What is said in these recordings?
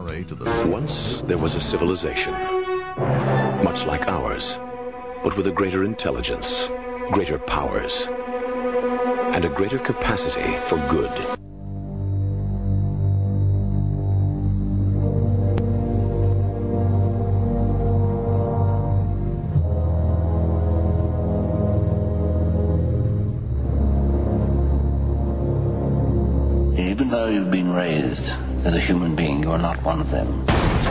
prey to the... Once there was a civilization, much like ours, but with a greater intelligence, greater powers, and a greater capacity for good. Even though you've been raised as a human being, you are not one of them.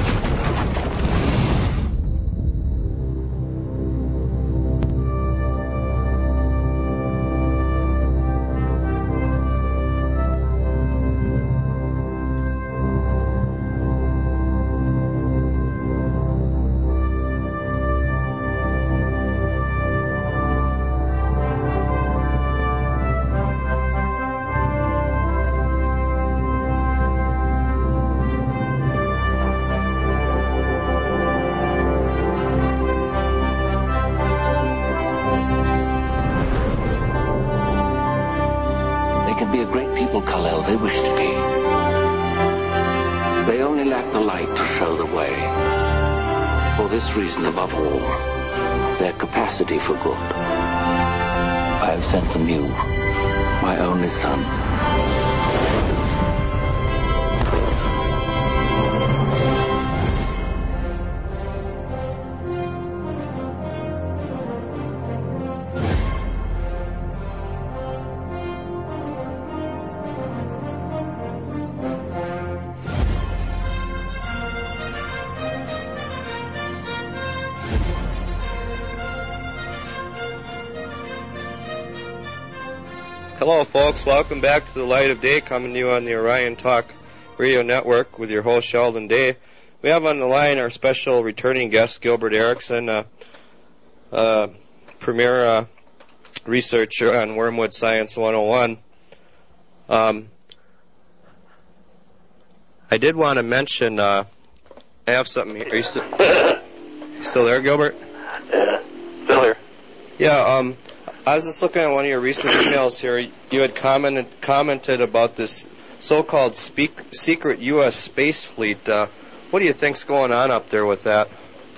Above all, their capacity for good. I have sent them you, my only son. Hello, folks. Welcome back to the Light of Day, coming to you on the Orion Talk Radio Network with your host, Sheldon Day. We have on the line our special returning guest, Gilbert Erickson, premier researcher on Wormwood Science 101. I did want to mention, I have something here. Are you still there, Gilbert? Yeah, still here. Yeah, I was just looking at one of your recent emails here. You had commented about this so-called secret U.S. space fleet. What do you think's going on up there with that?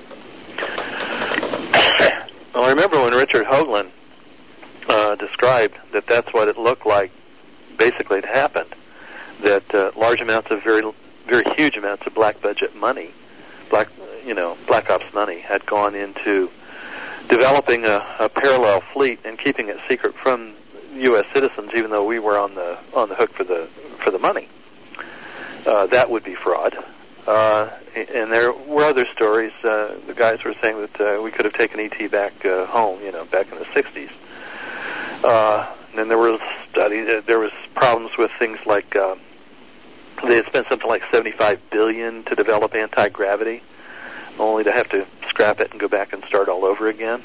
Well, I remember when Richard Hoagland described that that's what it looked like. Basically, it happened that large amounts of very huge amounts of black budget money, black ops money, had gone into developing a parallel fleet and keeping it secret from U.S. citizens, even though we were on the hook for the money. That would be fraud. And there were other stories. The guys were saying that we could have taken ET back home, back in the 60s. And then there was studies. There was problems with things like they had spent something like $75 billion to develop anti-gravity, only to have to scrap it and go back and start all over again.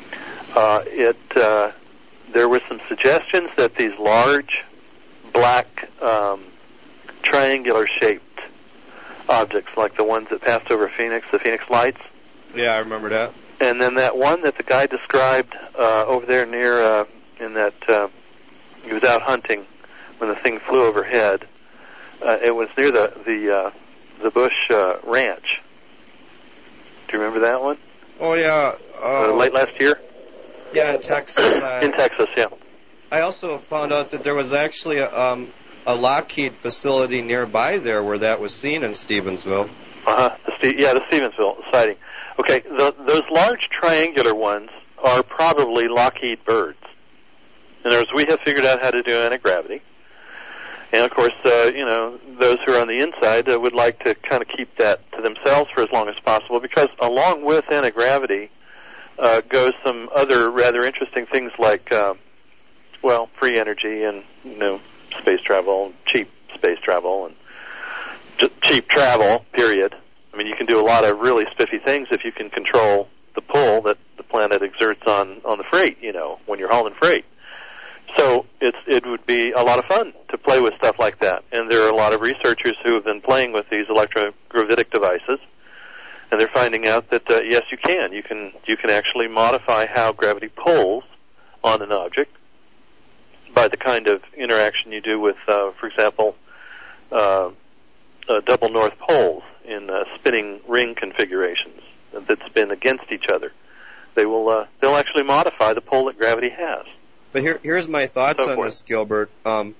There were some suggestions that these large black triangular-shaped objects, like the ones that passed over Phoenix, the Phoenix Lights. Yeah, I remember that. And then that one that the guy described over there near, in that he was out hunting when the thing flew overhead. It was near the Bush Ranch. Do you remember that one? Oh, yeah. Late last year? Yeah, in Texas. In Texas, yeah. I also found out that there was actually a Lockheed facility nearby there where that was seen in Stevensville. The Stevensville sighting. Okay, those large triangular ones are probably Lockheed birds. In other words, we have figured out how to do anti-gravity. And, of course, those who are on the inside would like to kind of keep that to themselves for as long as possible, because along with anti-gravity goes some other rather interesting things like, free energy and, space travel, cheap space travel, and just cheap travel, period. I mean, you can do a lot of really spiffy things if you can control the pull that the planet exerts on the freight, when you're hauling freight. So it would be a lot of fun to play with stuff like that. And there are a lot of researchers who have been playing with these electrogravitic devices, and they're finding out that yes, you can. You can actually modify how gravity pulls on an object by the kind of interaction you do with, for example, double north poles spinning ring configurations that spin against each other. They'll actually modify the pull that gravity has. But here's my thoughts on this, Gilbert.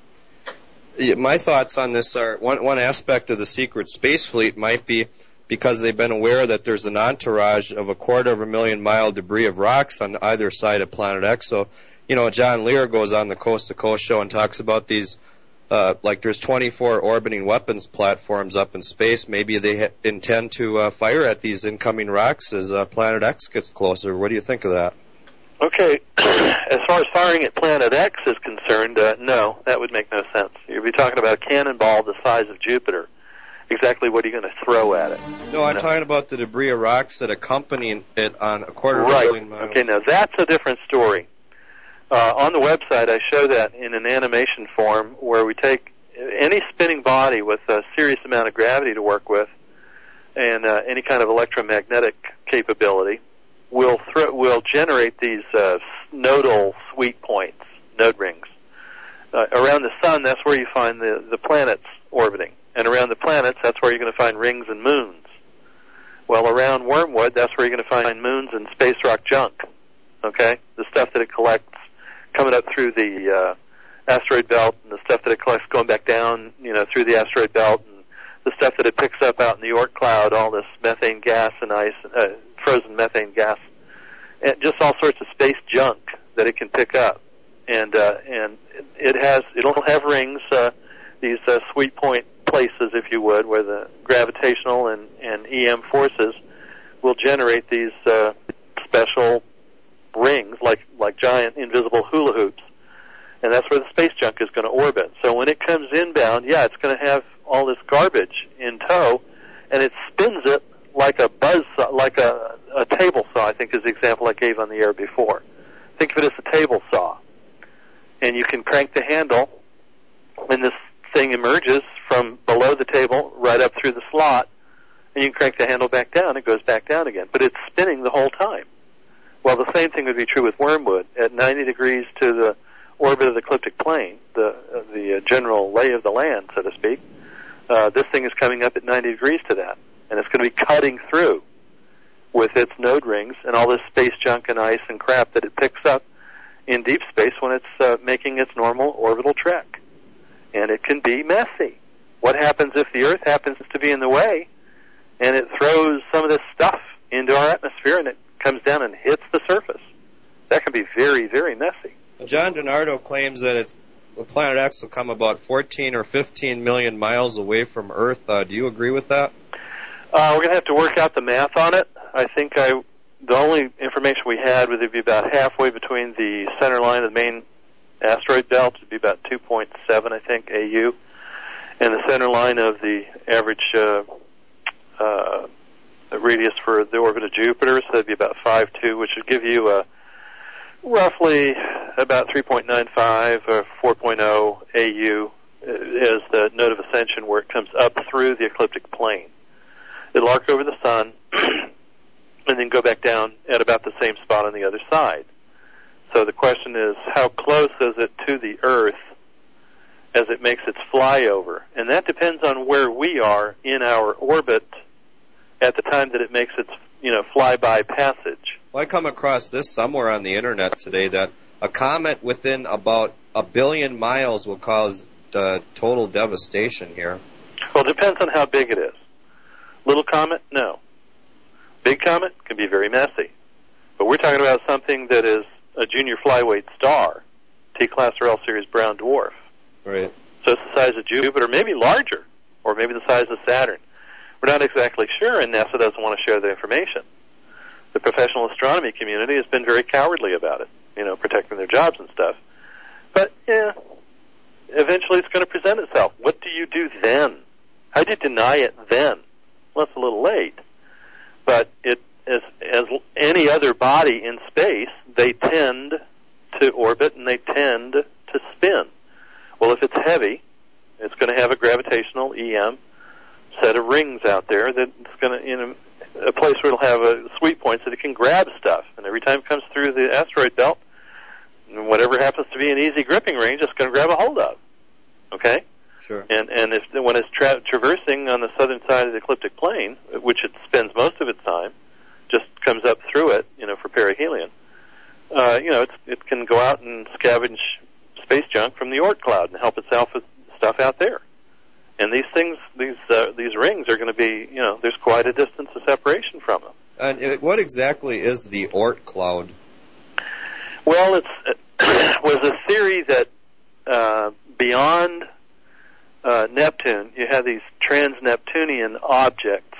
My thoughts on this are one aspect of the secret space fleet might be because they've been aware that there's an entourage of 250,000-mile debris of rocks on either side of Planet X. So, John Lear goes on the Coast to Coast show and talks about these, like there's 24 orbiting weapons platforms up in space. Maybe they intend to fire at these incoming rocks as Planet X gets closer. What do you think of that? Okay, as far as firing at Planet X is concerned, no, that would make no sense. You'd be talking about a cannonball the size of Jupiter. Exactly what are you going to throw at it? No, I'm talking about the debris of rocks that accompany it on 250,000 miles. Okay, now that's a different story. On the website, I show that in an animation form where we take any spinning body with a serious amount of gravity to work with and any kind of electromagnetic capability. We'll generate these nodal sweep points, node rings. Around the sun, that's where you find the planets orbiting. And around the planets, that's where you're going to find rings and moons. Well, around Wormwood, that's where you're going to find moons and space rock junk. Okay? The stuff that it collects coming up through the asteroid belt and the stuff that it collects going back down, through the asteroid belt, and the stuff that it picks up out in the Oort cloud, all this methane gas and ice, frozen methane gas, and just all sorts of space junk that it can pick up. And it'll have rings, these sweep point places, if you would, where the gravitational and EM forces will generate these special rings, like giant invisible hula hoops. And that's where the space junk is going to orbit. So when it comes inbound, it's going to have all this garbage in tow, and it spins it like a buzzsaw, like a table saw, I think is the example I gave on the air before. Think of it as a table saw. And you can crank the handle, and this thing emerges from below the table right up through the slot, and you can crank the handle back down, it goes back down again. But it's spinning the whole time. Well, the same thing would be true with Wormwood. At 90 degrees to the orbit of the ecliptic plane, the general lay of the land, so to speak, this thing is coming up at 90 degrees to that. And it's going to be cutting through with its node rings and all this space junk and ice and crap that it picks up in deep space when it's making its normal orbital trek. And it can be messy. What happens if the Earth happens to be in the way and it throws some of this stuff into our atmosphere and it comes down and hits the surface? That can be very, very messy. John DiNardo claims that the Planet X will come about 14 or 15 million miles away from Earth. Do you agree with that? We're going to have to work out the math on it. I think the only information we had would be about halfway between the center line of the main asteroid belt. It would be about 2.7, I think, AU. And the center line of the average radius for the orbit of Jupiter, so that would be about 5.2, which would give you roughly about 3.95 or 4.0 AU as the node of ascension where it comes up through the ecliptic plane. It'll arc over the sun and then go back down at about the same spot on the other side. So the question is, how close is it to the Earth as it makes its flyover? And that depends on where we are in our orbit at the time that it makes its, flyby passage. Well, I come across this somewhere on the internet today that a comet within about 1 billion miles will cause total devastation here. Well, it depends on how big it is. Little comet, no. Big comet can be very messy. But we're talking about something that is a junior flyweight star, T-class or L-series brown dwarf. Right. So it's the size of Jupiter, maybe larger, or maybe the size of Saturn. We're not exactly sure, and NASA doesn't want to share the information. The professional astronomy community has been very cowardly about it, protecting their jobs and stuff. But, eventually it's going to present itself. What do you do then? How do you deny it then? Well, it's a little late. But it, as any other body in space, they tend to orbit and they tend to spin. Well, if it's heavy, it's going to have a gravitational EM set of rings out there that's going to, a place where it'll have a sweep point so that it can grab stuff. And every time it comes through the asteroid belt, whatever happens to be an easy gripping range, it's going to grab a hold of. Okay? Sure. And when it's traversing on the southern side of the ecliptic plane, which it spends most of its time, just comes up through it, for perihelion. It can go out and scavenge space junk from the Oort cloud and help itself with stuff out there. And these things, these rings are going to be, there's quite a distance of separation from them. And what exactly is the Oort cloud? Well, it was a theory that beyond Neptune, you have these trans-Neptunian objects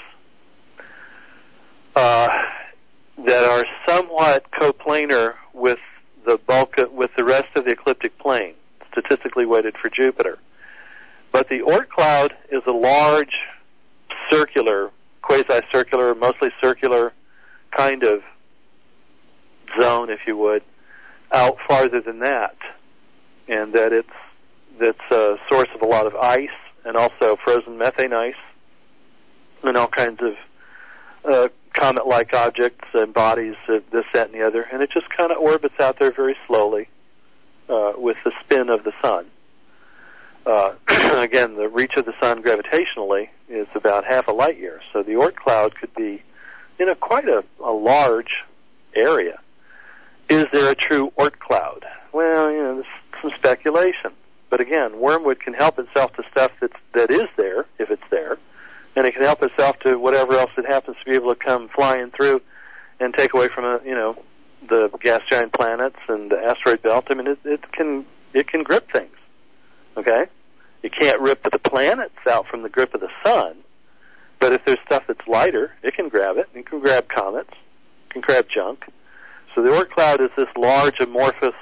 that are somewhat coplanar with with the rest of the ecliptic plane, statistically weighted for Jupiter. But the Oort cloud is a large, circular, quasi-circular, mostly circular kind of zone, if you would, out farther than that, and that it's a source of a lot of ice and also frozen methane ice and all kinds of comet-like objects and bodies of this, that, and the other, and it just kind of orbits out there very slowly with the spin of the sun. Again, the reach of the sun gravitationally is about half a light year, so the Oort cloud could be quite a large area. Is there a true Oort cloud? Well, there's some speculation. But again, wormwood can help itself to stuff that is there, if it's there, and it can help itself to whatever else it happens to be able to come flying through and take away from the gas giant planets and the asteroid belt. I mean, it can grip things. Okay, you can't rip the planets out from the grip of the sun, but if there's stuff that's lighter, it can grab it. It can grab comets. It can grab junk. So the Oort cloud is this large, amorphous,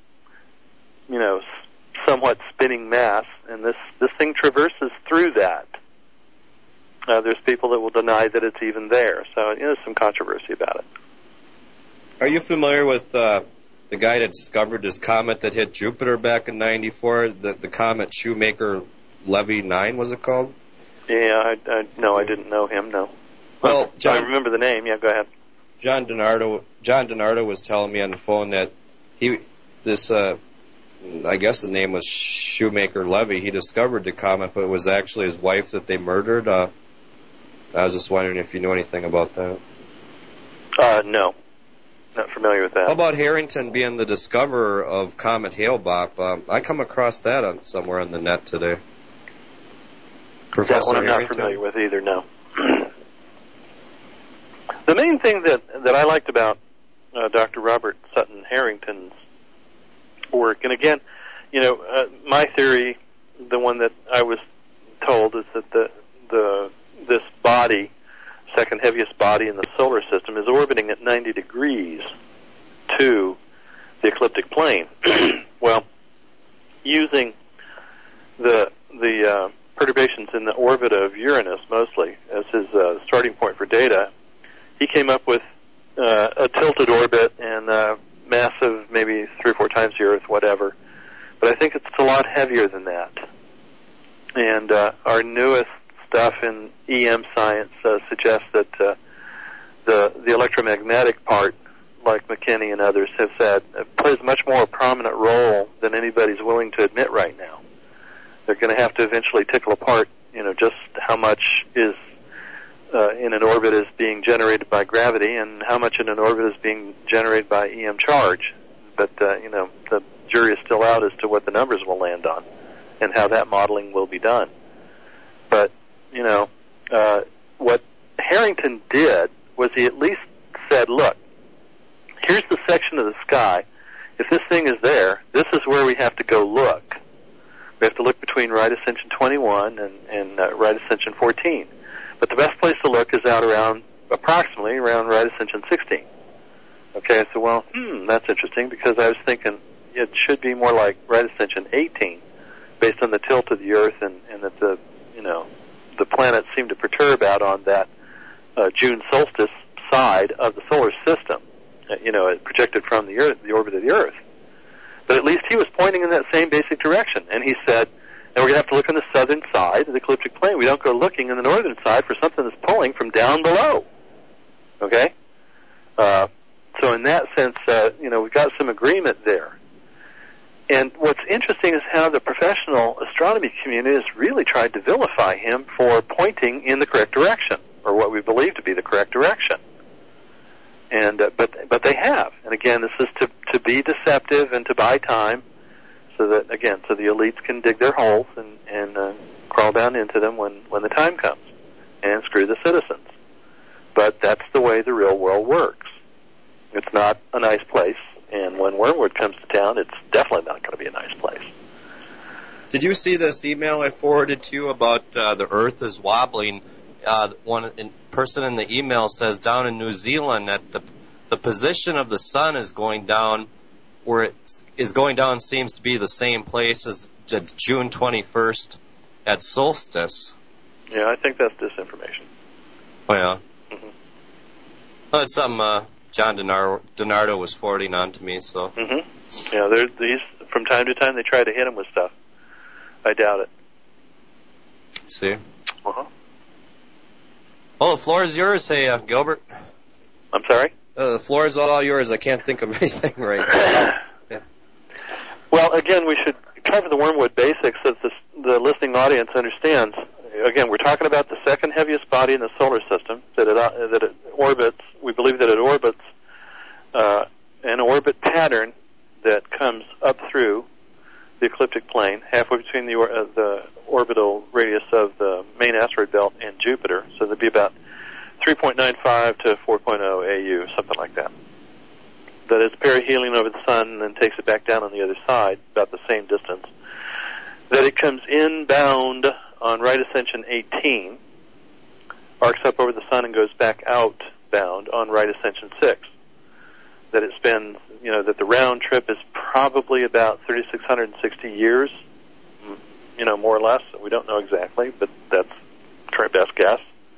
somewhat spinning mass, and this thing traverses through that. There's people that will deny that it's even there, so there's some controversy about it. Are you familiar with the guy that discovered this comet that hit Jupiter back in '94? The comet Shoemaker-Levy 9, was it called? Yeah, I didn't know him. No. Well, I remember the name. Yeah, go ahead. John DiNardo was telling me on the phone that I guess his name was Shoemaker-Levy. He discovered the comet, but it was actually his wife that they murdered. I was just wondering if you knew anything about that. No. Not familiar with that. How about Harrington being the discoverer of Comet Hale-Bopp? I come across that somewhere on the net today. Professor That one I'm Harrington? not familiar with either, no. The main thing that I liked about Dr. Robert Sutton Harrington's work, and again, my theory, the one that I was told, is that this body, second heaviest body in the solar system, is orbiting at 90 degrees to the ecliptic plane. Well, using the perturbations in the orbit of Uranus mostly as his starting point for data, he came up with a tilted orbit and massive, maybe 3 or 4 times the Earth, whatever. But I think it's a lot heavier than that. And our newest stuff in EM science suggests that the electromagnetic part, like McKinney and others have said, plays much more prominent role than anybody's willing to admit right now. They're going to have to eventually tickle apart, just how much is in an orbit is being generated by gravity and how much in an orbit is being generated by EM charge. But, the jury is still out as to what the numbers will land on and how that modeling will be done. But, what Harrington did was he at least said, look, here's the section of the sky. If this thing is there, this is where we have to go look. We have to look between right ascension 21 and right ascension 14. But the best place to look is out approximately around right ascension 16. Okay, so that's interesting because I was thinking it should be more like right ascension 18 based on the tilt of the Earth and that the planets seem to perturb out on that June solstice side of the solar system, projected from the Earth, the orbit of the Earth. But at least he was pointing in that same basic direction, and he said, and we're going to have to look on the southern side of the ecliptic plane. We don't go looking in the northern side for something that's pulling from down below. Okay? So in that sense, we've got some agreement there. And what's interesting is how the professional astronomy community has really tried to vilify him for pointing in the correct direction, or what we believe to be the correct direction. And but they have. And again, this is to be deceptive and to buy time, so that the elites can dig their holes and crawl down into them when the time comes, and screw the citizens. But that's the way the real world works. It's not a nice place, and when Wormwood comes to town, it's definitely not going to be a nice place. Did you see this email I forwarded to you about the Earth is wobbling? One person in the email says down in New Zealand that the position of the sun is going down, where it is going down seems to be the same place as June 21st at solstice. Yeah, I think that's disinformation. Oh, yeah? Mm-hmm. Well, it's something John DiNardo was forwarding on to me, so... Mm-hmm. Yeah, these from time to time they try to hit him with stuff. I doubt it. See? Uh-huh. Oh, the floor is yours, hey, Gilbert. I'm sorry? The floor is all yours. I can't think of anything right now. Yeah. Well, again, we should cover the Wormwood basics so that the listening audience understands. Again, we're talking about the second heaviest body in the solar system, that it orbits. We believe that it orbits an orbit pattern that comes up through the ecliptic plane, halfway between the orbital radius of the main asteroid belt and Jupiter. So there'd be about 3.95 to 4.0 AU, something like that. That is perihelion over the sun and then takes it back down on the other side, about the same distance. That it comes inbound on right ascension 18, arcs up over the sun and goes back outbound on right ascension 6. That it spends, that the round trip is probably about 3,660 years, more or less. We don't know exactly, but that's current best guess.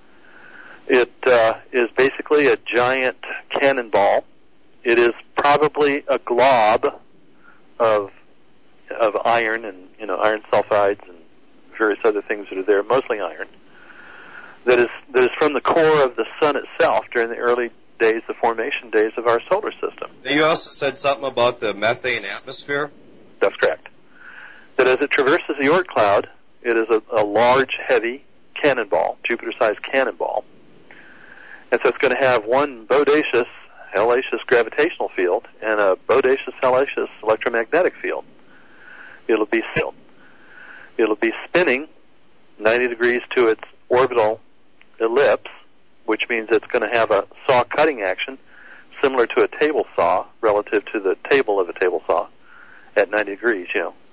It is basically a giant cannonball. It is probably a glob of iron and iron sulfides and various other things that are there, mostly iron. That is from the core of the sun itself during the early days, the formation days of our solar system. You also said something about the methane atmosphere? That's correct. That as it traverses the Oort cloud, it is a large, heavy cannonball, Jupiter-sized cannonball. And so it's going to have one bodacious, hellacious gravitational field and a bodacious, hellacious electromagnetic field. It'll be sealed. It'll be spinning 90 degrees to its orbital ellipse, which means it's going to have a saw cutting action similar to a table saw relative to the table of a table saw at 90 degrees,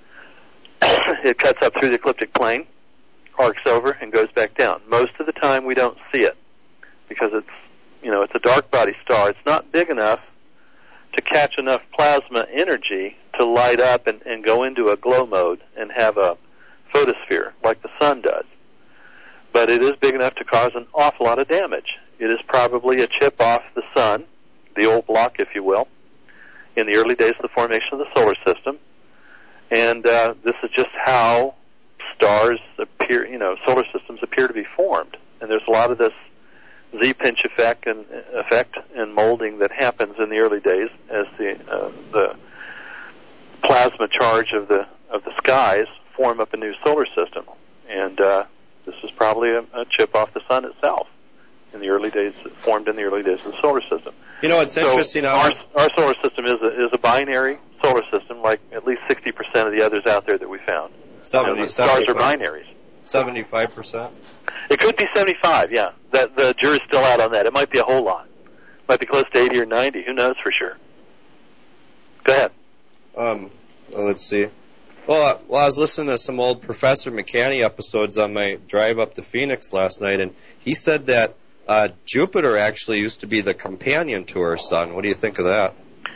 It cuts up through the ecliptic plane, arcs over, and goes back down. Most of the time we don't see it because it's a dark body star. It's not big enough to catch enough plasma energy to light up and go into a glow mode and have a photosphere like the sun does. But it is big enough to cause an awful lot of damage. It is probably a chip off the sun, the old block, if you will, in the early days of the formation of the solar system. And this is just how stars appear, solar systems appear to be formed. And there's a lot of this Z-pinch effect and molding that happens in the early days as the plasma charge of the skies form up a new solar system. And this is probably a chip off the sun itself in the early days, formed in the early days of the solar system. It's interesting. Our solar system is a binary solar system, like at least 60% of the others out there that we found. Stars are binaries. 75%? It could be 75, yeah. The jury's still out on that. It might be a whole lot. It might be close to 80 or 90. Who knows for sure? Go ahead. Let's see. Well, I was listening to some old Professor McCanney episodes on my drive up to Phoenix last night, and he said that Jupiter actually used to be the companion to our sun. What do you think of that?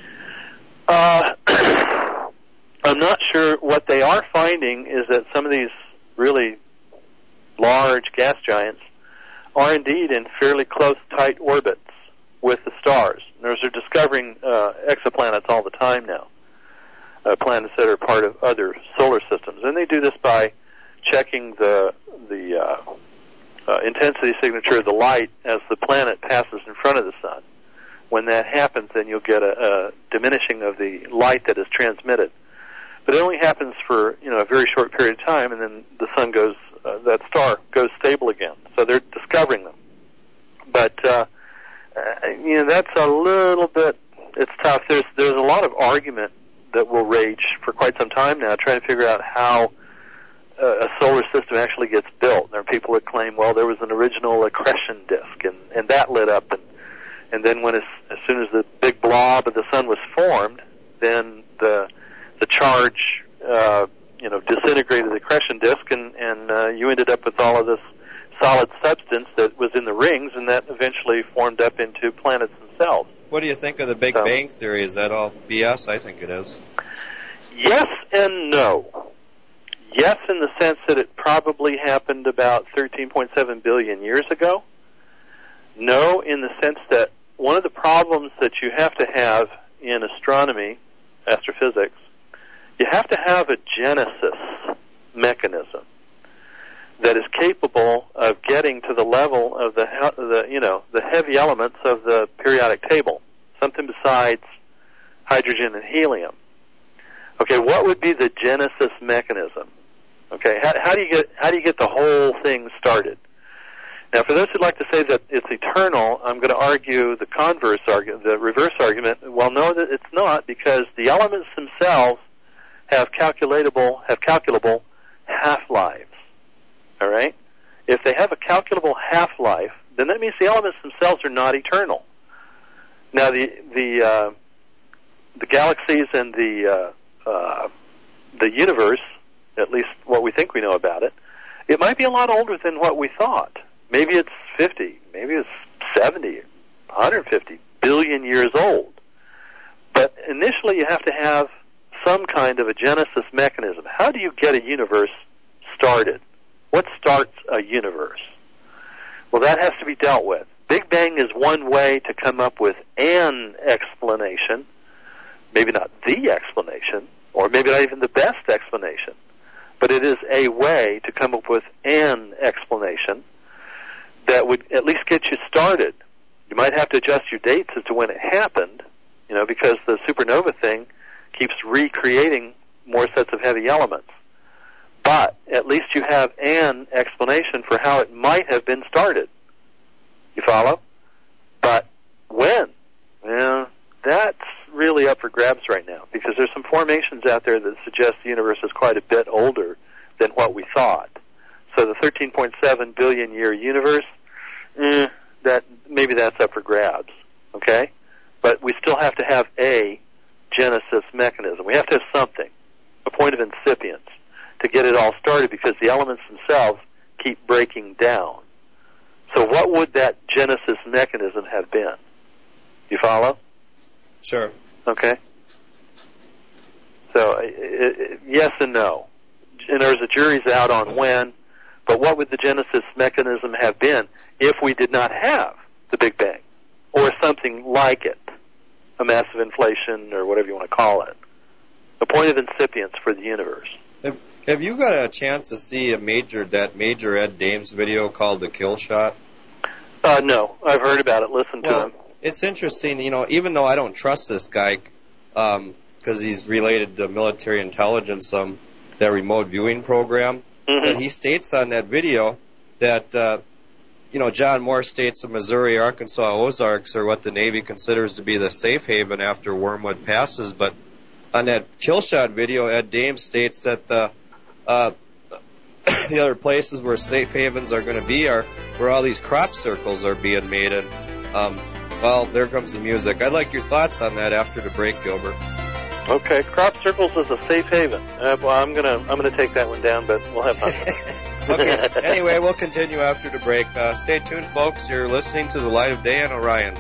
I'm not sure. What they are finding is that some of these really large gas giants are indeed in fairly close, tight orbits with the stars. Those are discovering exoplanets all the time now, planets that are part of other solar systems. And they do this by checking the intensity signature of the light as the planet passes in front of the sun. When that happens, then you'll get a diminishing of the light that is transmitted But it only happens for, a very short period of time, and then the sun goes, that star goes stable again. So they're discovering them. But, that's a little bit, it's tough. There's a lot of argument that will rage for quite some time now, trying to figure out how a solar system actually gets built. There are people that claim, well, there was an original accretion disk, and that lit up, and then when as soon as the big blob of the sun was formed, then the charge, disintegrated the accretion disk, and you ended up with all of this solid substance that was in the rings, and that eventually formed up into planets themselves. What do you think of the Big Bang Theory? Is that all BS? I think it is. Yes and no. Yes, in the sense that it probably happened about 13.7 billion years ago. No, in the sense that one of the problems that you have to have in astronomy, astrophysics, you have to have a genesis mechanism that is capable of getting to the level of the heavy elements of the periodic table, something besides hydrogen and helium. Okay, what would be the genesis mechanism? Okay, how do you get the whole thing started? Now, for those who'd like to say that it's eternal, I'm going to argue the converse argument, the reverse argument. Well, no, that it's not, because the elements themselves have calculable half-lives. All right? If they have a calculable half-life, then that means the elements themselves are not eternal. Now, the galaxies and the universe, at least what we think we know about it, it might be a lot older than what we thought. Maybe it's 50, maybe it's 70, 150 billion years old. But initially you have to have some kind of a genesis mechanism. How do you get a universe started? What starts a universe? Well, that has to be dealt with. Big Bang is one way to come up with an explanation, maybe not the explanation, or maybe not even the best explanation, but it is a way to come up with an explanation that would at least get you started. You might have to adjust your dates as to when it happened, because the supernova thing keeps recreating more sets of heavy elements. But at least you have an explanation for how it might have been started. You follow? But when? Well, that's really up for grabs right now, because there's some formations out there that suggest the universe is quite a bit older than what we thought. So the 13.7 billion year universe, that's up for grabs. Okay? But we still have to have a genesis mechanism. We have to have something, a point of incipience, to get it all started, because the elements themselves keep breaking down. So what would that genesis mechanism have been? You follow? Sure. Okay. So yes and no. And there's a jury's out on when, but what would the genesis mechanism have been if we did not have the Big Bang, or something like it, a massive inflation, or whatever you want to call it, a point of incipience for the universe? Have you got a chance to see that major Ed Dames video called The Kill Shot? No, I've heard about it. Listen to him. It's interesting, even though I don't trust this guy, because he's related to military intelligence, that remote viewing program, but he states on that video that, John Moore states the Missouri, Arkansas, Ozarks are what the Navy considers to be the safe haven after Wormwood passes, but on that Kill Shot video, Ed Dames states that the other places where safe havens are going to be are where all these crop circles are being made. And well, there comes the music. I'd like your thoughts on that after the break, Gilbert. Okay, crop circles is a safe haven. Well, I'm gonna take that one down, but we'll have fun. Okay. Anyway, we'll continue after the break. Stay tuned, folks. You're listening to The Light of Day on Orion.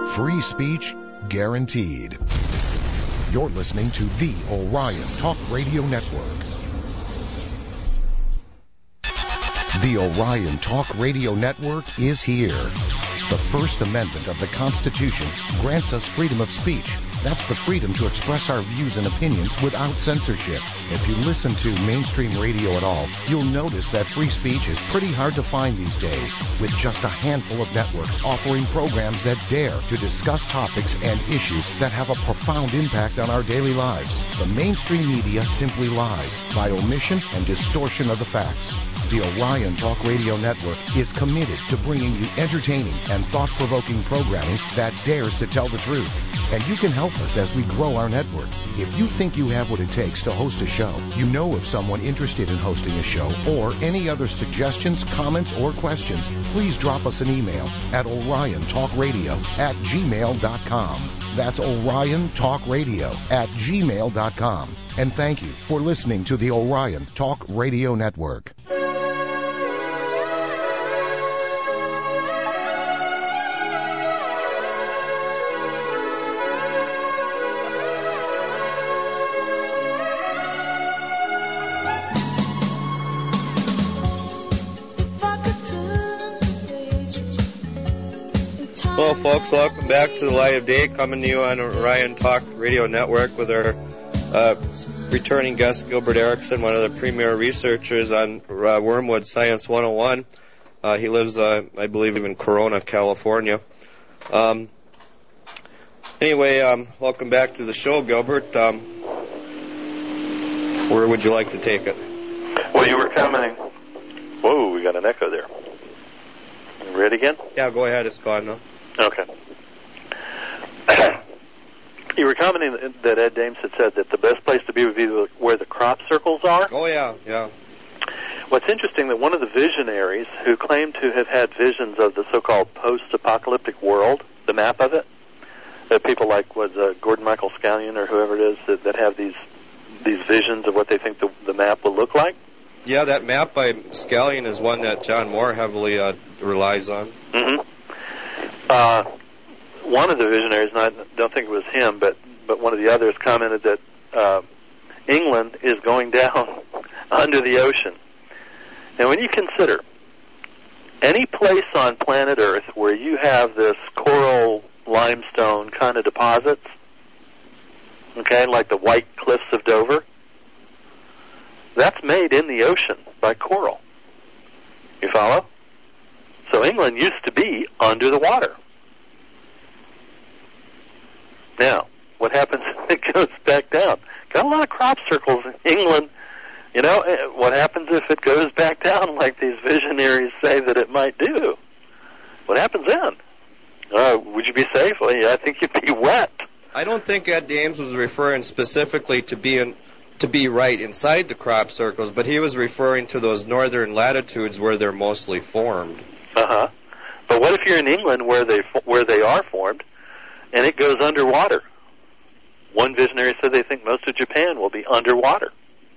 Free speech guaranteed. You're listening to the Orion Talk Radio Network. The Orion Talk Radio Network is here. The First Amendment of the Constitution grants us freedom of speech. That's the freedom to express our views and opinions without censorship. If you listen to mainstream radio at all, you'll notice that free speech is pretty hard to find these days, with just a handful of networks offering programs that dare to discuss topics and issues that have a profound impact on our daily lives. The mainstream media simply lies by omission and distortion of the facts. The Orion Talk Radio Network is committed to bringing you entertaining and thought-provoking programming that dares to tell the truth. And you can help us as we grow our network. If you think you have what it takes to host a show, you know of someone interested in hosting a show, or any other suggestions, comments, or questions, please drop us an email at oriontalkradio@gmail.com. That's oriontalkradio@gmail.com. And thank you for listening to the Orion Talk Radio Network. Hello, folks. Welcome back to the Light of Day, coming to you on Orion Talk Radio Network with our returning guest, Gilbert Erickson, one of the premier researchers on Wormwood Science 101. He lives, I believe, in Corona, California. Anyway, welcome back to the show, Gilbert. Where would you like to take it? Well, you were commenting. Whoa, we got an echo there. You ready again? Yeah, go ahead. It's gone now. Okay. You were commenting that Ed Dames had said that the best place to be would be where the crop circles are. Oh, yeah, yeah. What's interesting that one of the visionaries who claimed to have had visions of the so-called post-apocalyptic world, the map of it, that people like Gordon Michael Scallion or whoever it is that have these visions of what they think the map will look like. Yeah, that map by Scallion is one that John Moore heavily relies on. Mm-hmm. One of the visionaries, and I don't think it was him, but one of the others commented that England is going down under the ocean. And when you consider any place on planet Earth where you have this coral limestone kind of deposits, okay, like the White Cliffs of Dover, that's made in the ocean by coral. You follow? So England used to be under the water. Now, what happens if it goes back down? Got a lot of crop circles in England. You know, what happens if it goes back down like these visionaries say that it might do? What happens then? Would you be safe? Well, yeah, I think you'd be wet. I don't think Ed Dames was referring specifically to be right inside the crop circles, but he was referring to those northern latitudes where they're mostly formed. Uh-huh. But what if you're in England where they are formed, and it goes underwater? One visionary said they think most of Japan will be underwater.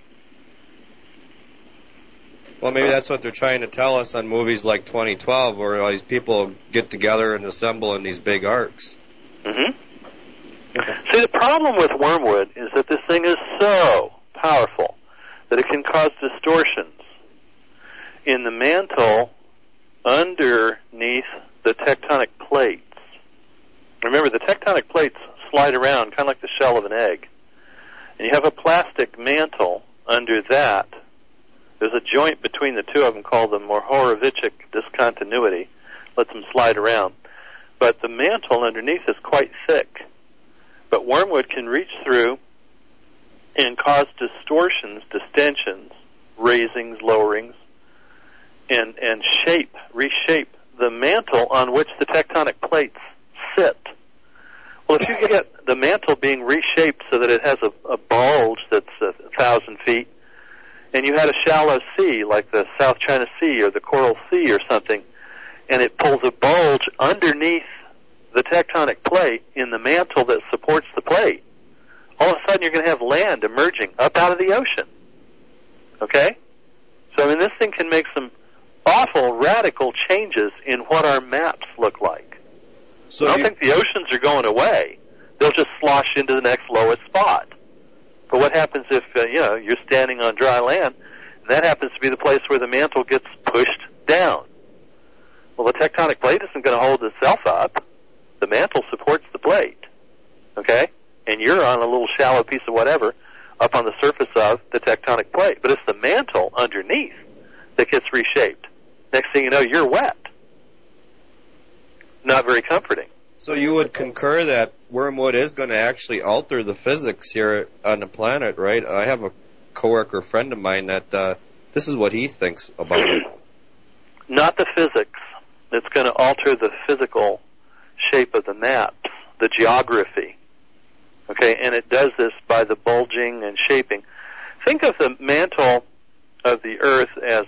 Well, maybe that's what they're trying to tell us on movies like 2012, where all these people get together and assemble in these big arcs. Mm-hmm. See, the problem with wormwood is that this thing is so powerful that it can cause distortions in the mantle underneath the tectonic plates. Remember, the tectonic plates slide around kind of like the shell of an egg. And you have a plastic mantle under that. There's a joint between the two of them called the Mohorovičić discontinuity. Lets them slide around. But the mantle underneath is quite thick. But wormwood can reach through and cause distortions, distensions, raisings, lowerings, and reshape the mantle on which the tectonic plates sit. Well, if you get the mantle being reshaped so that it has a bulge that's 1,000 feet, and you had a shallow sea like the South China Sea or the Coral Sea or something, and it pulls a bulge underneath the tectonic plate in the mantle that supports the plate, all of a sudden you're going to have land emerging up out of the ocean. Okay? So, I mean, this thing can make some awful, radical changes in what our maps look like. So I don't think the oceans are going away. They'll just slosh into the next lowest spot. But what happens if you're standing on dry land, and that happens to be the place where the mantle gets pushed down? Well, the tectonic plate isn't going to hold itself up. The mantle supports the plate, okay? And you're on a little shallow piece of whatever up on the surface of the tectonic plate. But it's the mantle underneath that gets reshaped. Next thing you know, you're wet. Not very comforting. So you would concur that wormwood is going to actually alter the physics here on the planet, right? I have a coworker friend of mine that this is what he thinks about it. Not the physics. It's going to alter the physical shape of the maps, the geography. Okay, and it does this by the bulging and shaping. Think of the mantle of the Earth as,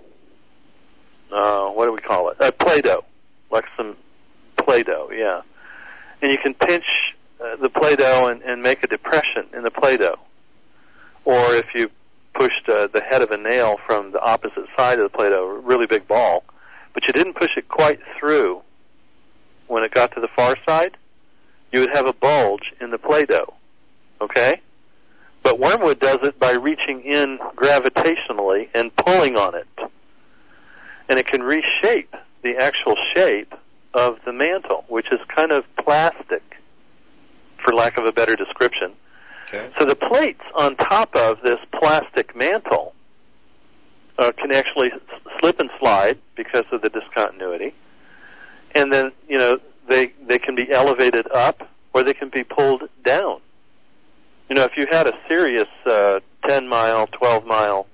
what do we call it? Play-Doh, like some Play-Doh, yeah. And you can pinch the Play-Doh and make a depression in the Play-Doh. Or if you pushed the head of a nail from the opposite side of the Play-Doh, a really big ball, but you didn't push it quite through when it got to the far side, you would have a bulge in the Play-Doh, okay? But wormwood does it by reaching in gravitationally and pulling on it. And it can reshape the actual shape of the mantle, which is kind of plastic, for lack of a better description. Okay. So the plates on top of this plastic mantle can actually slip and slide because of the discontinuity. And then, they can be elevated up or they can be pulled down. If you had a serious 10-mile, 12-mile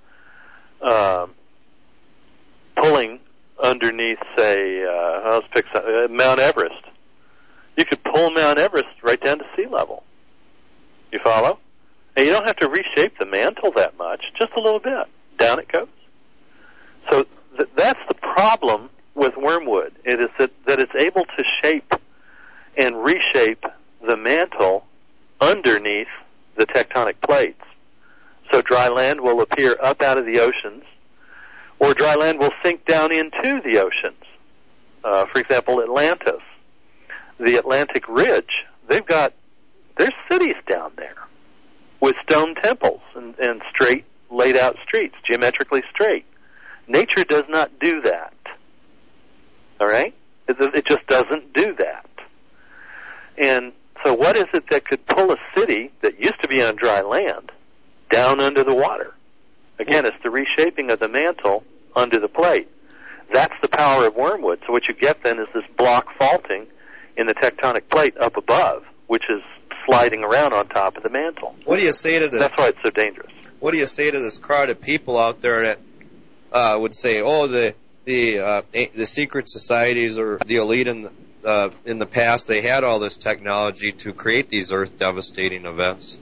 pulling underneath, say, let's pick Mount Everest, you could pull Mount Everest right down to sea level. You follow? And you don't have to reshape the mantle that much, just a little bit. Down it goes. So that's the problem with wormwood. It is that it's able to shape and reshape the mantle underneath the tectonic plates. So dry land will appear up out of the oceans, or dry land will sink down into the oceans. For example, Atlantis, the Atlantic Ridge, there's cities down there with stone temples and straight, laid out streets, geometrically straight. Nature does not do that. All right? It just doesn't do that. And so what is it that could pull a city that used to be on dry land down under the water? Again, it's the reshaping of the mantle under the plate. That's the power of wormwood. So what you get then is this block faulting in the tectonic plate up above, which is sliding around on top of the mantle. What do you say to this? That's why it's so dangerous. What do you say to this crowd of people out there that would say, "Oh, the secret societies or the elite in the past, they had all this technology to create these earth-devastating events"?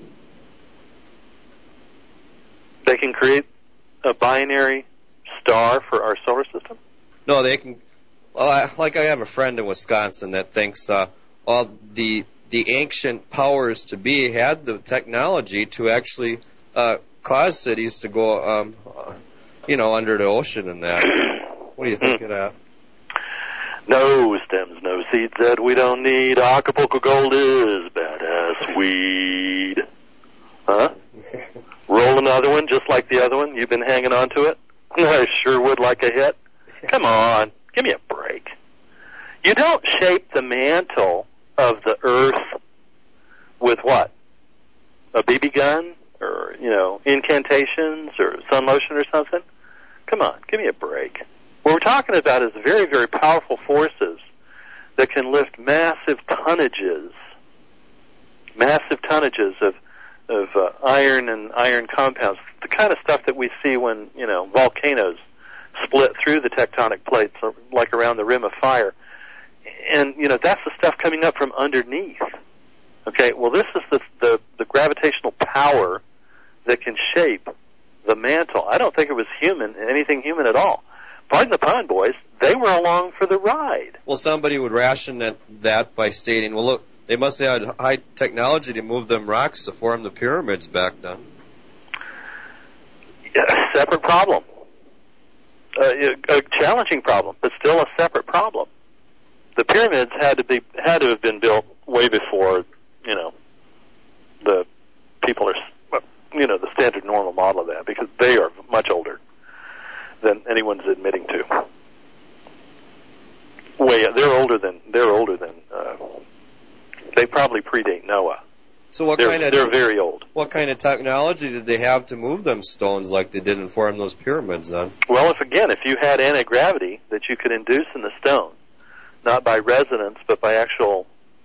They can create a binary star for our solar system? No, they can. Like I have a friend in Wisconsin that thinks all the ancient powers to be had the technology to actually cause cities to go, under the ocean and that. What do you think of that? No stems, no seeds that we don't need. Acapulco Gold is badass weed. Huh? Roll another one just like the other one. You've been hanging on to it? I sure would like a hit. Come on, give me a break. You don't shape the mantle of the Earth with what? A BB gun? Or, incantations or sun lotion or something? Come on, give me a break. What we're talking about is very, very powerful forces that can lift massive tonnages of iron and iron compounds, the kind of stuff that we see when, volcanoes split through the tectonic plates, like around the rim of fire. And, that's the stuff coming up from underneath. Okay, well, this is the gravitational power that can shape the mantle. I don't think it was anything human at all. Pardon the pun, boys, they were along for the ride. Well, somebody would ration that by stating, well, look, they must have had high technology to move them rocks to form the pyramids back then. A separate problem. A challenging problem, but still a separate problem. The pyramids had to have been built way before, the people are, the standard normal model of that, because they are much older than anyone's admitting to. They're older than they probably predate Noah. So they're very old. What kind of technology did they have to move them stones like they did and form those pyramids then? Well, if you had anti-gravity that you could induce in the stone, not by resonance but by actual,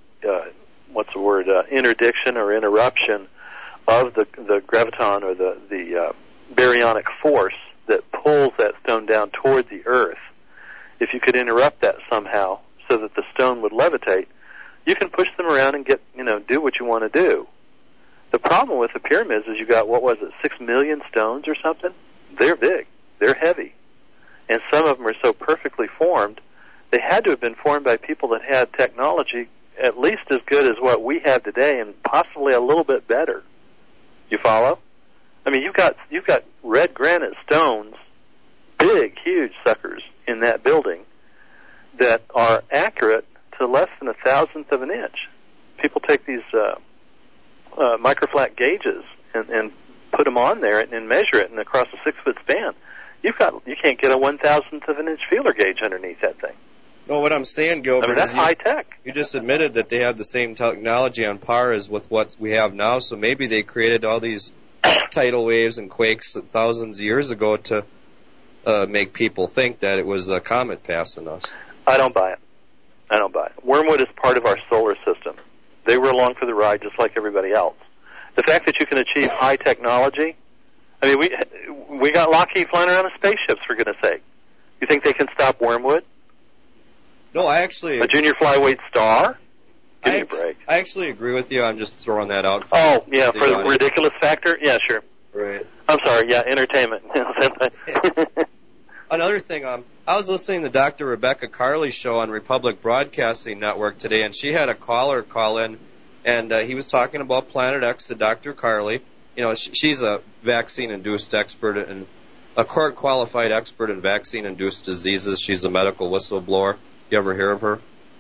interdiction or interruption of the graviton or the baryonic force that pulls that stone down toward the earth, if you could interrupt that somehow so that the stone would levitate, you can push them around and do what you want to do. The problem with the pyramids is you got, 6 million stones or something? They're big. They're heavy. And some of them are so perfectly formed, they had to have been formed by people that had technology at least as good as what we have today and possibly a little bit better. You follow? I mean, you've got red granite stones, big, huge suckers in that building that are accurate to less than 1,000th of an inch. People take these microflat gauges and put them on there and measure it, and across a 6-foot span, you can't get a 1,000th of an inch feeler gauge underneath that thing. No, what I'm saying, Gilbert, that's high tech. You just admitted that they have the same technology on par as with what we have now, so maybe they created all these tidal waves and quakes thousands of years ago to make people think that it was a comet passing us. I don't buy it. Wormwood is part of our solar system. They were along for the ride just like everybody else. The fact that you can achieve high technology, I mean, we got Lockheed flying around in spaceships, for goodness sake. You think they can stop Wormwood? No, I actually... A junior flyweight star? Give me a break. I actually agree with you. I'm just throwing that out. For the ridiculous factor? Yeah, sure. Right. I'm sorry, entertainment. Another thing, I was listening to Dr. Rebecca Carley's show on Republic Broadcasting Network today, and she had a caller call in, and he was talking about Planet X to Dr. Carley. She's a vaccine-induced expert and a court-qualified expert in vaccine-induced diseases. She's a medical whistleblower. You ever hear of her?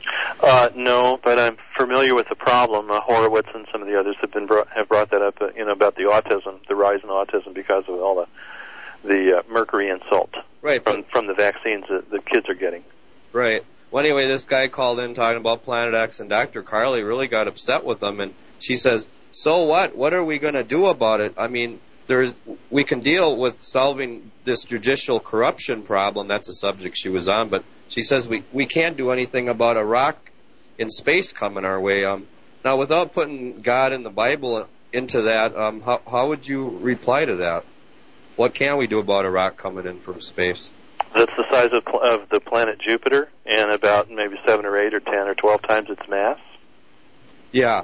No, but I'm familiar with the problem. Horowitz and some of the others have brought that up. About the autism, the rise in autism because of all the mercury insult from the vaccines that the kids are getting. Right. Well, anyway, this guy called in talking about Planet X, and Dr. Carley really got upset with him, and she says, "So what? What are we going to do about it? I mean, we can deal with solving this judicial corruption problem." That's a subject she was on, but she says we can't do anything about a rock in space coming our way. Now, without putting God and the Bible into that, how would you reply to that? What can we do about a rock coming in from space? That's the size of the planet Jupiter, and about maybe 7 or 8 or 10 or 12 times its mass. Yeah.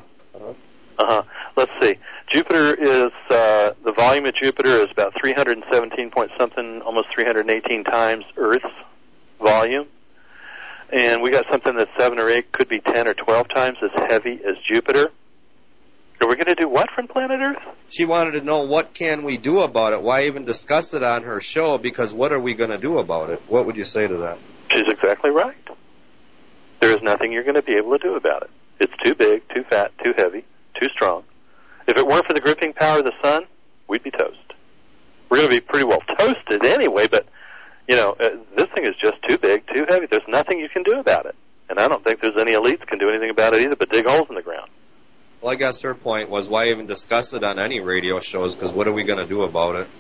Let's see. Jupiter is the volume of Jupiter is about 317 point something, almost 318 times Earth's volume, and we got something that's 7 or 8, could be 10 or 12 times as heavy as Jupiter. Are we going to do what from planet Earth? She wanted to know what can we do about it. Why even discuss it on her show? Because what are we going to do about it? What would you say to that? She's exactly right. There is nothing you're going to be able to do about it. It's too big, too fat, too heavy, too strong. If it weren't for the gripping power of the sun, we'd be toast. We're going to be pretty well toasted anyway, but, this thing is just too big, too heavy. There's nothing you can do about it. And I don't think there's any elites can do anything about it either but dig holes in the ground. Well, I guess her point was, why even discuss it on any radio shows, because what are we going to do about it?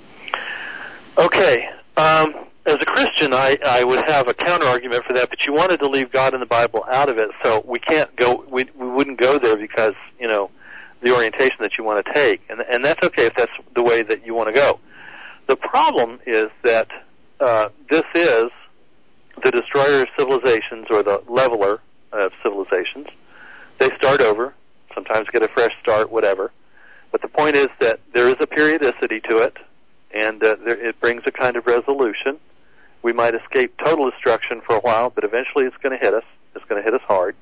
Okay. As a Christian, I would have a counter-argument for that, but you wanted to leave God and the Bible out of it, so we can't go, we wouldn't go there because, the orientation that you want to take, and that's okay if that's the way that you want to go. The problem is that this is the destroyer of civilizations, or the leveler of civilizations. They start over, sometimes get a fresh start, whatever. But the point is that there is a periodicity to it, and it brings a kind of resolution. We might escape total destruction for a while, but eventually it's going to hit us. It's going to hit us hard.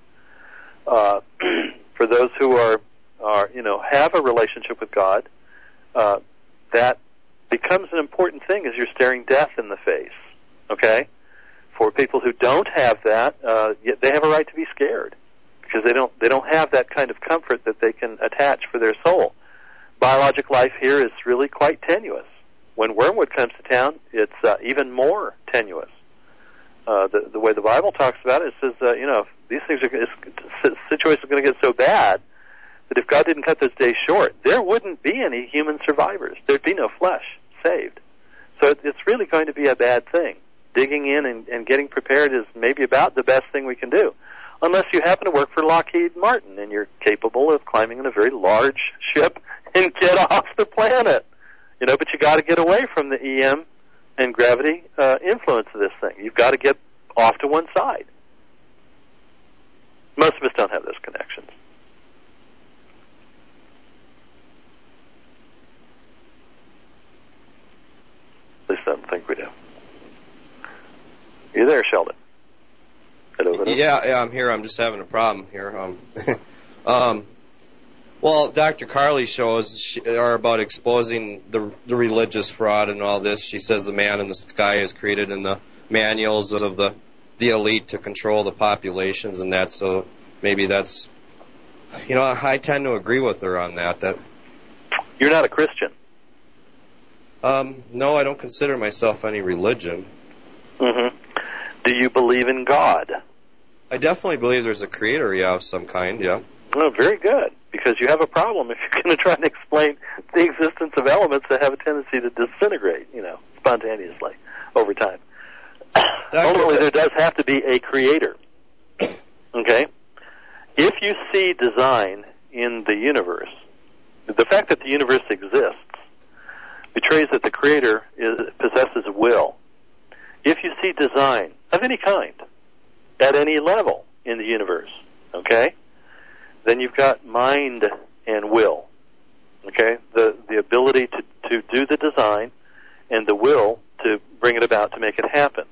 For those who are have a relationship with God, that becomes an important thing as you're staring death in the face. Okay? for people who don't have that, they have a right to be scared because they don't have that kind of comfort that they can attach for their soul. Biologic life here is really quite tenuous. When wormwood comes to town, it's even more tenuous. The way the Bible talks about it, it says, if these things situations are going to get so bad that if God didn't cut those days short, there wouldn't be any human survivors. There'd be no flesh saved. So it's really going to be a bad thing. Digging in and getting prepared is maybe about the best thing we can do, unless you happen to work for Lockheed Martin and you're capable of climbing in a very large ship and get off the planet. But you got to get away from the EM and gravity influence of this thing. You've got to get off to one side. Most of us don't have those connections. At least I don't think we do. You there, Sheldon? Hello. Yeah, I'm here. I'm just having a problem here. Well, Dr. Carly's shows are about exposing the religious fraud and all this. She says the man in the sky is created in the manuals of the elite to control the populations and that. So maybe that's, I tend to agree with her on that. You're not a Christian. No, I don't consider myself any religion. Mm-hmm. Do you believe in God? I definitely believe there's a creator, of some kind, yeah. Oh, very good, because you have a problem if you're going to try and explain the existence of elements that have a tendency to disintegrate, spontaneously over time. Ultimately, there does have to be a creator, okay? If you see design in the universe, the fact that the universe exists betrays that the creator possesses will. If you see design of any kind, at any level in the universe, okay, then you've got mind and will, okay, the ability to do the design and the will to bring it about to make it happen.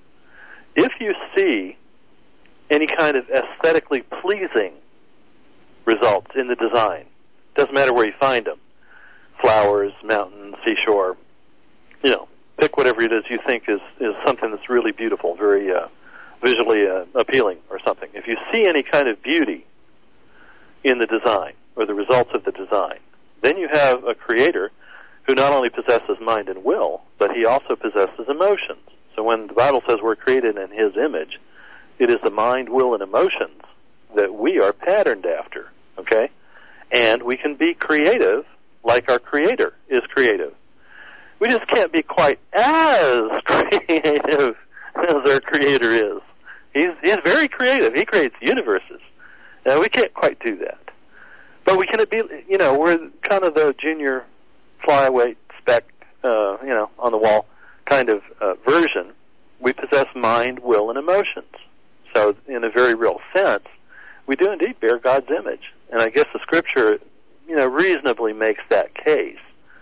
If you see any kind of aesthetically pleasing results in the design, doesn't matter where you find them, flowers, mountains, seashore, pick whatever it is you think is something that's really beautiful, very visually appealing or something. If you see any kind of beauty in the design or the results of the design, then you have a creator who not only possesses mind and will, but he also possesses emotions. So when the Bible says we're created in his image, it is the mind, will, and emotions that we are patterned after, okay? And we can be creative like our creator is creative. We just can't be quite as creative as our creator is. He's very creative. He creates universes. We can't quite do that. But we can be, we're kind of the junior flyweight speck, on the wall kind of version. We possess mind, will, and emotions. So in a very real sense, we do indeed bear God's image. And I guess the scripture, reasonably makes that case.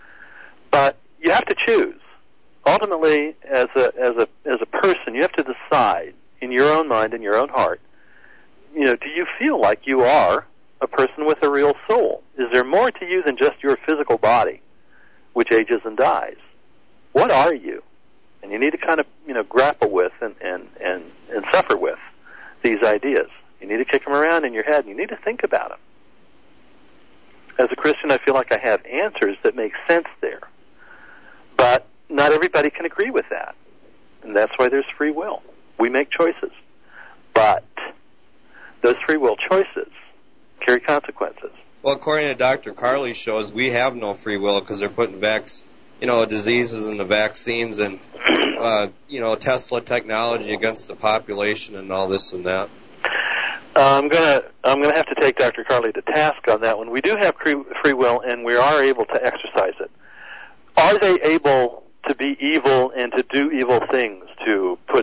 But you have to choose. Ultimately, as a person, you have to decide in your own mind and your own heart, do you feel like you are a person with a real soul? Is there more to you than just your physical body, which ages and dies? What are you? And you need to kind of, grapple with and suffer with these ideas. You need to kick them around in your head, and you need to think about them. As a Christian, I feel like I have answers that make sense there. But not everybody can agree with that. And that's why there's free will. We make choices. But those free will choices carry consequences. Well, according to Dr. Carly's shows, we have no free will because they're putting diseases in the vaccines and, Tesla technology against the population and all this and that. I'm gonna have to take Dr. Carly to task on that one. We do have free will, and we are able to exercise it. Are they able to be evil and to do evil things, to put,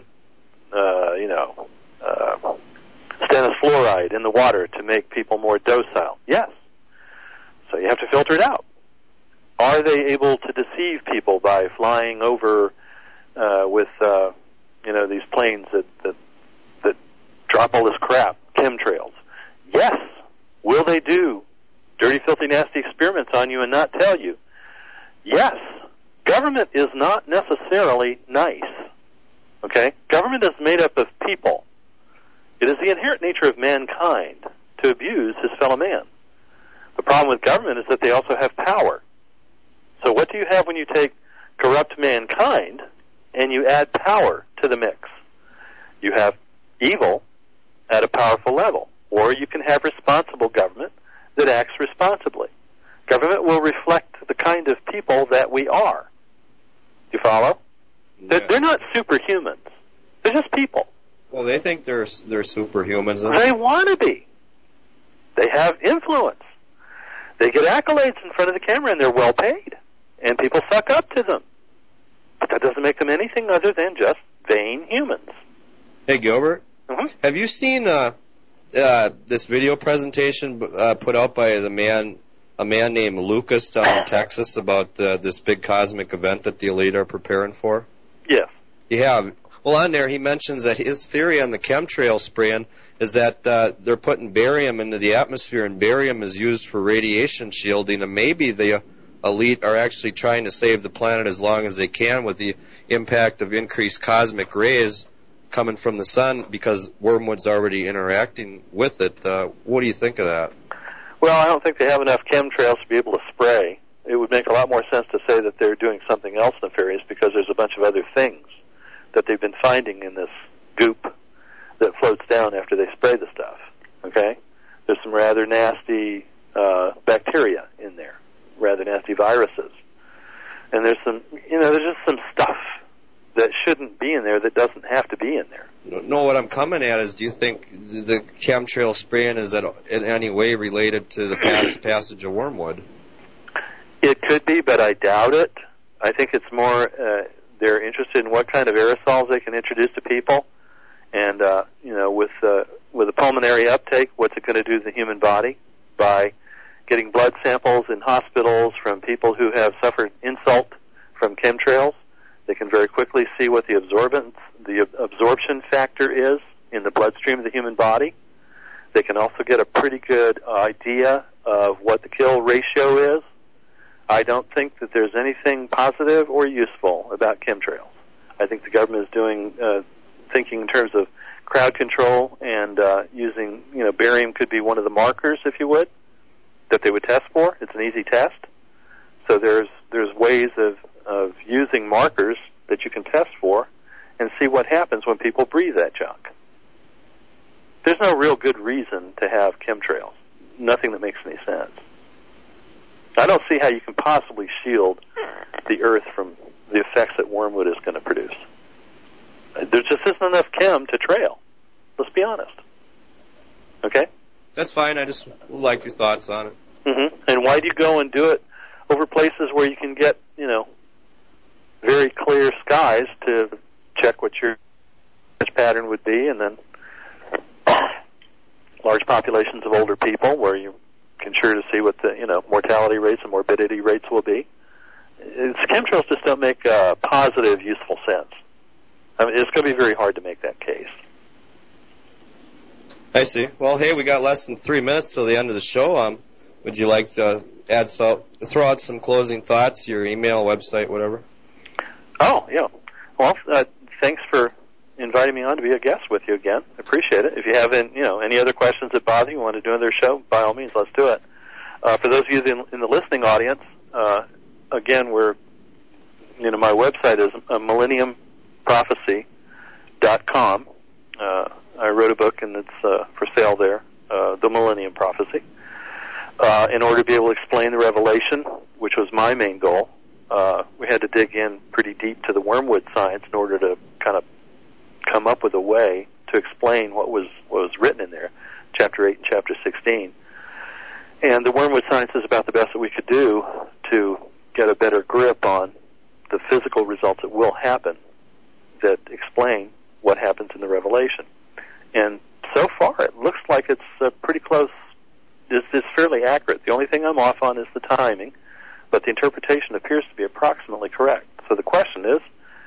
stannous fluoride in the water to make people more docile? Yes. So you have to filter it out. Are they able to deceive people by flying over with these planes that drop all this crap, chemtrails? Yes. Will they do dirty, filthy, nasty experiments on you and not tell you? Yes. Government is not necessarily nice. Okay? Government is made up of people. It is the inherent nature of mankind to abuse his fellow man. The problem with government is that they also have power. So what do you have when you take corrupt mankind and you add power to the mix? You have evil at a powerful level. Or you can have responsible government that acts responsibly. Government will reflect the kind of people that we are. Do you follow? Yeah. They're not superhumans. They're just people. Well, they think they're superhumans. They want to be. They have influence. They get accolades in front of the camera, and they're well paid. And people suck up to them. But that doesn't make them anything other than just vain humans. Hey, Gilbert, Mm-hmm. have you seen this video presentation put out by a man named Lucas down in Texas about this big cosmic event that the elite are preparing for? Yes. You have. Well, on there he mentions that his theory on the chemtrail spraying is that they're putting barium into the atmosphere, and barium is used for radiation shielding, and maybe the elite are actually trying to save the planet as long as they can with the impact of increased cosmic rays coming from the sun because wormwood's already interacting with it. What do you think of that? Well, I don't think they have enough chemtrails to be able to spray. It would make a lot more sense to say that they're doing something else nefarious because there's a bunch of other things that they've been finding in this goop that floats down after they spray the stuff. Okay? There's some rather nasty bacteria in there, rather nasty viruses. And there's some, there's just some stuff that shouldn't be in there that doesn't have to be in there. No, what I'm coming at is, do you think the chemtrail spraying is in any way related to the passage of wormwood? It could be, but I doubt it. I think it's more they're interested in what kind of aerosols they can introduce to people, and with a pulmonary uptake, what's it going to do to the human body by getting blood samples in hospitals from people who have suffered insult from chemtrails. They can very quickly see what the absorption factor is in the bloodstream of the human body. They can also get a pretty good idea of what the kill ratio is. I don't think that there's anything positive or useful about chemtrails. I think the government is thinking in terms of crowd control and using, barium could be one of the markers, if you would, that they would test for. It's an easy test. So there's ways of using markers that you can test for and see what happens when people breathe that junk. There's no real good reason to have chemtrails. Nothing that makes any sense. I don't see how you can possibly shield the Earth from the effects that wormwood is going to produce. There just isn't enough chem to trail. Let's be honest. Okay? That's fine. I just like your thoughts on it. Mm-hmm. And why do you go and do it over places where you can get, very clear skies to check what your pattern would be, and then large populations of older people where you can sure to see what the, mortality rates and morbidity rates will be. Chemtrails just don't make positive, useful sense. I mean, it's going to be very hard to make that case. I see. Well, hey, we got less than 3 minutes till the end of the show. Would you like to throw out some closing thoughts, your email, website, whatever? Oh, yeah. Well, thanks for inviting me on to be a guest with you again. I appreciate it. If you have any other questions that bother you, want to do another show, by all means, let's do it. For those of you in the listening audience, again, my website is millenniumprophecy.com. I wrote a book, and it's for sale there, The Millennium Prophecy. In order to be able to explain the Revelation, which was my main goal, we had to dig in pretty deep to the wormwood science in order to kind of come up with a way to explain what was written in there, chapter 8 and chapter 16. And the wormwood science is about the best that we could do to get a better grip on the physical results that will happen that explain what happens in the Revelation. And so far, it looks like it's pretty close. It's fairly accurate. The only thing I'm off on is the timing, but the interpretation appears to be approximately correct. So the question is,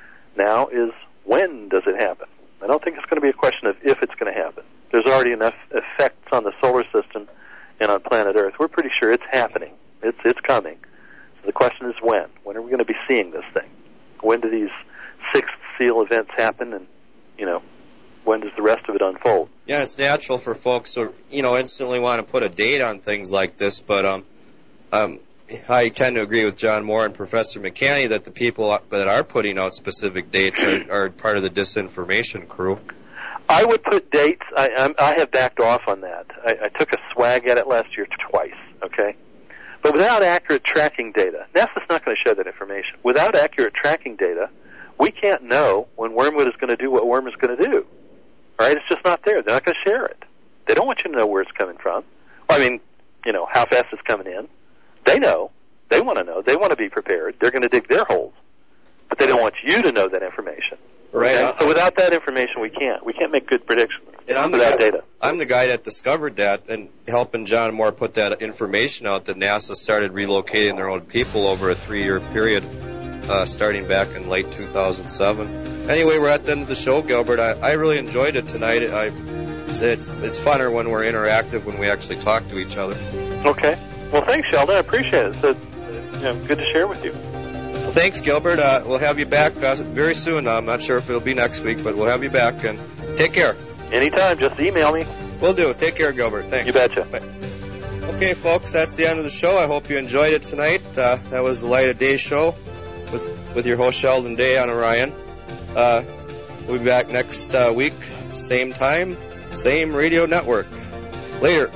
when does it happen? I don't think it's going to be a question of if it's going to happen. There's already enough effects on the solar system and on planet Earth. We're pretty sure it's happening. It's coming. So the question is when. When are we going to be seeing this thing? When do these sixth seal events happen, and, when does the rest of it unfold? Yeah, it's natural for folks to, instantly want to put a date on things like this, but I tend to agree with John Moore and Professor McCanny that the people that are putting out specific dates are part of the disinformation crew. I would put dates. I have backed off on that. I took a swag at it last year twice, okay? But without accurate tracking data, NASA's not going to share that information. Without accurate tracking data, we can't know when Wormwood is going to do what Worm is going to do. All right? It's just not there. They're not going to share it. They don't want you to know where it's coming from. Well, how fast it's coming in. They know. They want to know. They want to be prepared. They're going to dig their holes. But they don't want you to know that information. Right. Okay? So without that information, we can't make good predictions without data. I'm the guy that discovered that, and helping John Moore put that information out, that NASA started relocating their own people over a 3-year period, starting back in late 2007. Anyway, we're at the end of the show, Gilbert. I really enjoyed it tonight. It's funner when we're interactive, when we actually talk to each other. Okay. Well, thanks, Sheldon. I appreciate it. It's good to share with you. Well, thanks, Gilbert. We'll have you back very soon. I'm not sure if it'll be next week, but we'll have you back. And take care. Anytime. Just email me. Will do. Take care, Gilbert. Thanks. You betcha. Bye. Okay, folks, that's the end of the show. I hope you enjoyed it tonight. That was the Light of Day show with your host, Sheldon Day, on Orion. We'll be back next week, same time, same radio network. Later.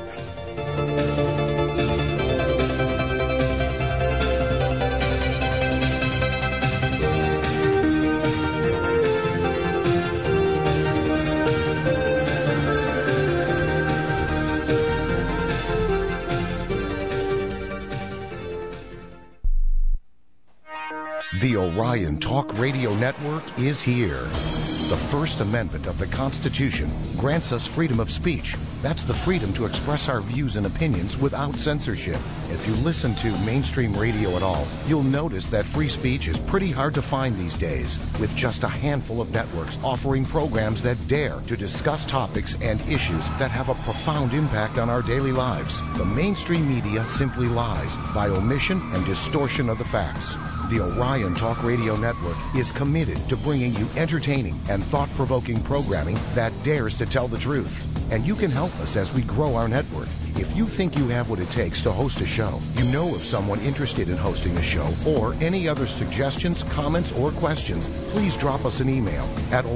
The Orion Talk Radio Network is here. The First Amendment of the Constitution grants us freedom of speech. That's the freedom to express our views and opinions without censorship. If you listen to mainstream radio at all, you'll notice that free speech is pretty hard to find these days, with just a handful of networks offering programs that dare to discuss topics and issues that have a profound impact on our daily lives. The mainstream media simply lies by omission and distortion of the facts. The Orion Talk Radio Network is committed to bringing you entertaining and thought-provoking programming that dares to tell the truth. And you can help us as we grow our network. If you think you have what it takes to host a show, you know of someone interested in hosting a show, or any other suggestions, comments, or questions, please drop us an email at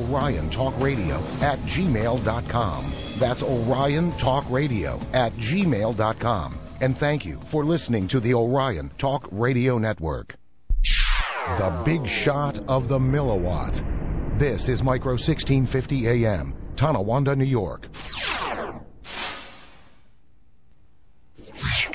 oriontalkradio@gmail.com. That's oriontalkradio@gmail.com. And thank you for listening to the Orion Talk Radio Network. The Big Shot of the Milliwatt. This is Micro 1650 AM, Tonawanda, New York.